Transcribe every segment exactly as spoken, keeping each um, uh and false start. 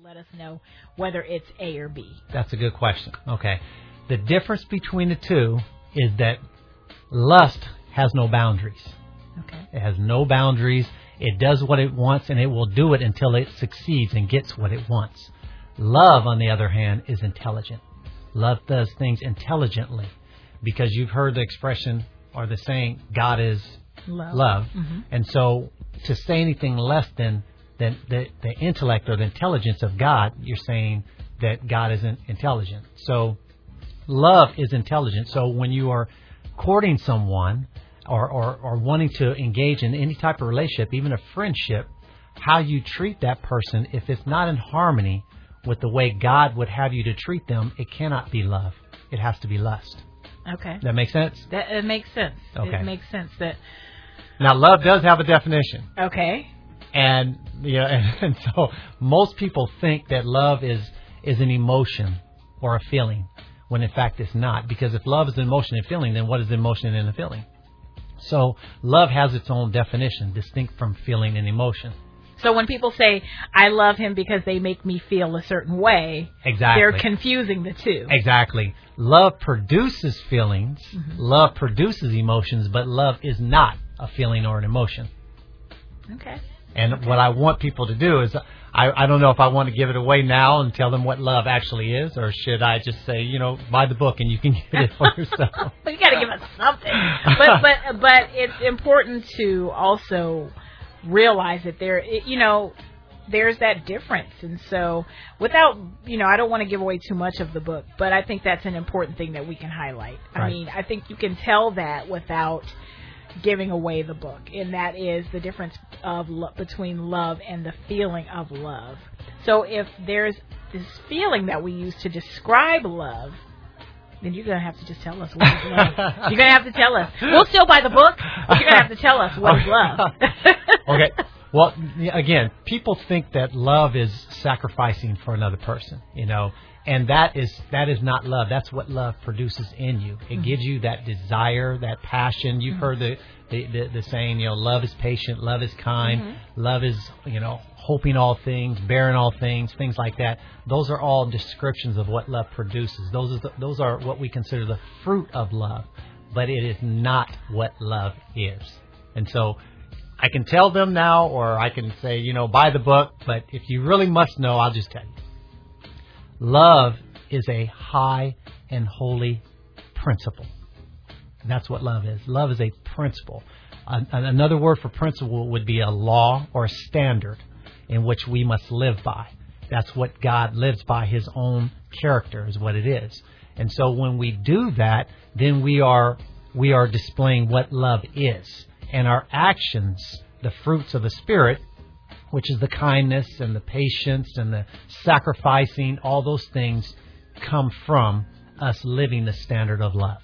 let us know whether it's A or B. That's a good question. Okay. The difference between the two is that lust has no boundaries. Okay. It has no boundaries. It does what it wants, and it will do it until it succeeds and gets what it wants. Love, on the other hand, is intelligent. Love does things intelligently, because you've heard the expression or the saying, God is Love. love. Mm-hmm. And so to say anything less than, than the, the intellect or the intelligence of God, you're saying that God isn't intelligent. So love is intelligent. So when you are courting someone or, or, or wanting to engage in any type of relationship, even a friendship, how you treat that person, if it's not in harmony with the way God would have you to treat them, it cannot be love. It has to be lust. Okay. That makes sense? That it makes sense. Okay. It makes sense that. Now, love does have a definition. Okay. And, you know, and, and so most people think that love is, is an emotion or a feeling, when in fact it's not. Because if love is an emotion and feeling, then what is emotion and a feeling? So love has its own definition, distinct from feeling and emotion. So when people say, I love him because they make me feel a certain way, exactly. they're confusing the two. Exactly. Love produces feelings. Mm-hmm. Love produces emotions, but love is not a feeling or an emotion. Okay. And okay. what I want people to do is, I, I don't know if I want to give it away now and tell them what love actually is, or should I just say, you know, buy the book and you can get it for yourself. You got to give us something. But, but, but it's important to also realize that there, you know, there's that difference. And so without, you know, I don't want to give away too much of the book, but I think that's an important thing that we can highlight. Right. I mean, I think you can tell that without giving away the book. And that is the difference of lo- between love and the feeling of love. So if there's this feeling that we use to describe love, then you're going to have to just tell us what is love. You're going to have to tell us. We'll still buy the book, but you're going to have to tell us what is love. Okay. Well, again, people think that love is sacrificing for another person, you know, and that is that is not love. That's what love produces in you. It mm-hmm. gives you that desire, that passion. You've mm-hmm. heard the, the, the, the saying, you know, love is patient, love is kind, mm-hmm. love is, you know, hoping all things, bearing all things, things like that. Those are all descriptions of what love produces. Those are the, those are what we consider the fruit of love, but it is not what love is. And so I can tell them now, or I can say, you know, buy the book, but if you really must know, I'll just tell you. Love is a high and holy principle. And that's what love is. Love is a principle. An- another word for principle would be a law or a standard in which we must live by. That's what God lives by. His own character is what it is. And so when we do that, then we are we are displaying what love is. And our actions, the fruits of the Spirit, which is the kindness and the patience and the sacrificing, all those things come from us living the standard of love.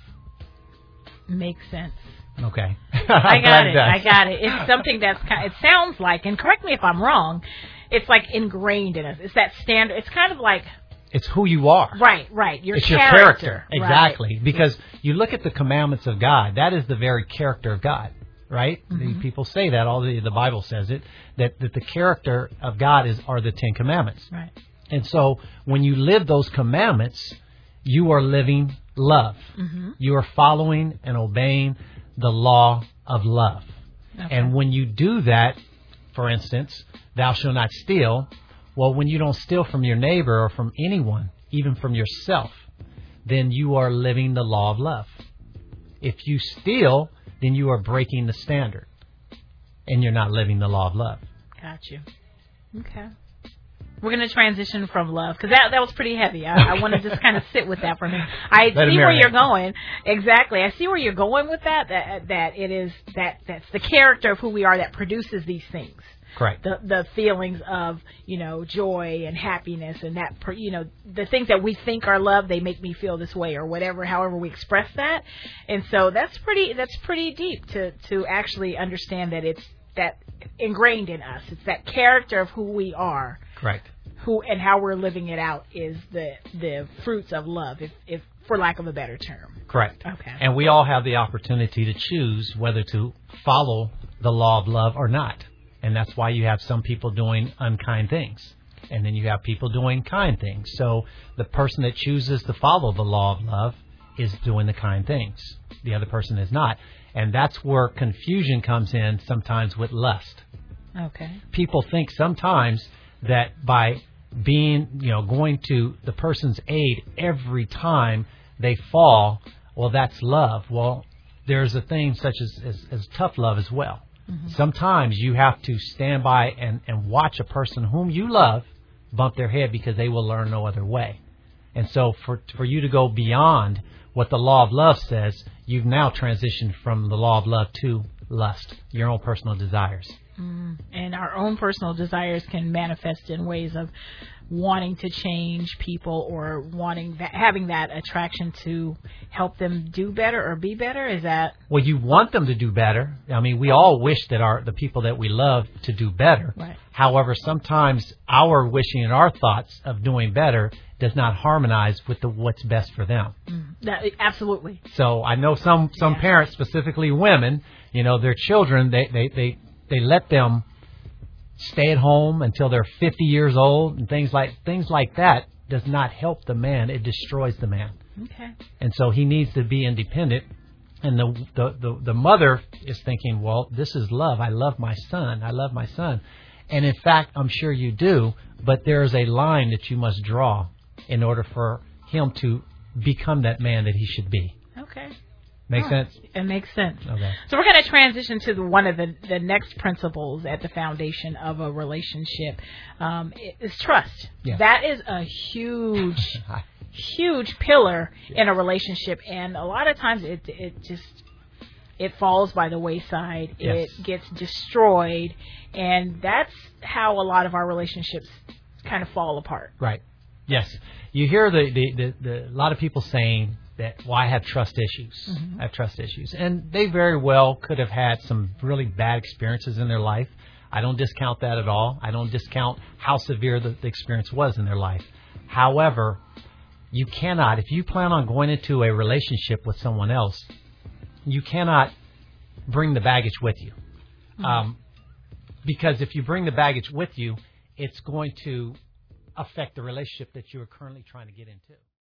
Makes sense. Okay. I got it. I got it. It's something that's kind of, it sounds like, and correct me if I'm wrong, it's like ingrained in us. It's that standard. It's kind of like. It's who you are. Right, right. Your it's character. your character. Exactly. Right. Because you look at the commandments of God. That is the very character of God. Right? Mm-hmm. The people say that. All the, the Bible says it. That, that the character of God is are the Ten Commandments. Right. And so when you live those commandments, you are living love. Mm-hmm. You are following and obeying the law of love. Okay. And when you do that, for instance, thou shalt not steal. Well, when you don't steal from your neighbor or from anyone, even from yourself, then you are living the law of love. If you steal, then you are breaking the standard, and you're not living the law of love. Got you. Okay. We're going to transition from love, because that that was pretty heavy. I, I want to just kind of sit with that for a minute. I Let see where you're going. Exactly. I see where you're going with that, that, that it is, that that's the character of who we are that produces these things. Correct. The the feelings of, you know, joy and happiness and that, you know, the things that we think are love, they make me feel this way or whatever, however we express that. And so that's pretty, that's pretty deep to, to actually understand that it's that ingrained in us. It's that character of who we are. Correct. Who and how we're living it out is the, the fruits of love, if, if for lack of a better term. Correct. Okay. And we all have the opportunity to choose whether to follow the law of love or not. And that's why you have some people doing unkind things. And then you have people doing kind things. So the person that chooses to follow the law of love is doing the kind things. The other person is not. And that's where confusion comes in sometimes with lust. Okay. People think sometimes that by being, you know, going to the person's aid every time they fall, well, that's love. Well, there's a thing such as, as, as tough love as well. Mm-hmm. Sometimes you have to stand by and, and watch a person whom you love bump their head because they will learn no other way. And so for for you to go beyond what the law of love says, you've now transitioned from the law of love to lust, your own personal desires. Mm. And our own personal desires can manifest in ways of wanting to change people or wanting that, having that attraction to help them do better or be better. Is that? Well, you want them to do better. I mean, we all wish that our the people that we love to do better. Right. However, sometimes our wishing and our thoughts of doing better does not harmonize with the what's best for them. Mm. That, absolutely. So I know some some yeah. parents, specifically women, you know, their children, they they they, they let them stay at home until they're fifty years old, and things like things like that does not help the man. It destroys the man. Okay. And so he needs to be independent. And the, the the the mother is thinking, well, this is love. I love my son. I love my son. And in fact, I'm sure you do. But there is a line that you must draw in order for him to become that man that he should be. Okay. Make oh, sense? It makes sense. Okay. So we're going to transition to the, one of the, the next principles at the foundation of a relationship. Um, is trust. Yeah. That is a huge, huge pillar yeah. in a relationship, and a lot of times it it just it falls by the wayside. Yes. It gets destroyed, and that's how a lot of our relationships kind of fall apart. Right. Yes. You hear the the, the, the a lot of people saying that, well, I have trust issues. Mm-hmm. I have trust issues. And they very well could have had some really bad experiences in their life. I don't discount that at all. I don't discount how severe the, the experience was in their life. However, you cannot, if you plan on going into a relationship with someone else, you cannot bring the baggage with you. Mm-hmm. Um, because if you bring the baggage with you, it's going to affect the relationship that you are currently trying to get into.